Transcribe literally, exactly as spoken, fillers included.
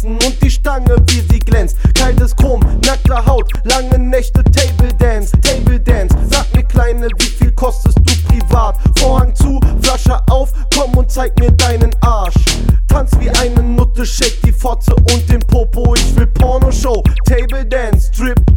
tanzen und die Stange, wie sie glänzt. Kaltes Chrom, nackte Haut, lange Nächte, Table Dance, Table Dance. Sag mir Kleine, wie viel kostest du privat? Vorhang zu, Flasche auf, komm und zeig mir deinen Arsch. Tanz wie eine Nutte, shake die Fotze und den Popo. Ich will Pornoshow, Table Dance, Strip